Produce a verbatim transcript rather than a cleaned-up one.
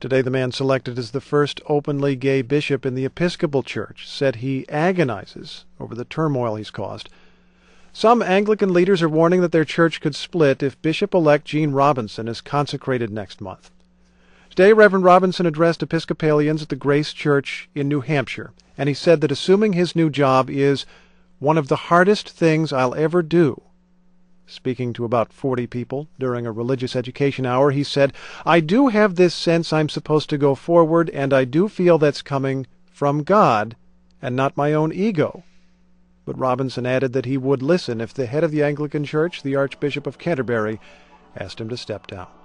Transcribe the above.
Today, the man selected as the first openly gay bishop in the Episcopal Church said he agonizes over the turmoil he's caused. Some Anglican leaders are warning that their church could split if Bishop-elect Gene Robinson is consecrated next month. Today, Reverend Robinson addressed Episcopalians at the Grace Church in New Hampshire, and he said that assuming his new job is one of the hardest things I'll ever do. Speaking to about forty people during a religious education hour, he said, "I do have this sense I'm supposed to go forward, and I do feel that's coming from God and not my own ego." But Robinson added that he would listen if the head of the Anglican Church, the Archbishop of Canterbury, asked him to step down.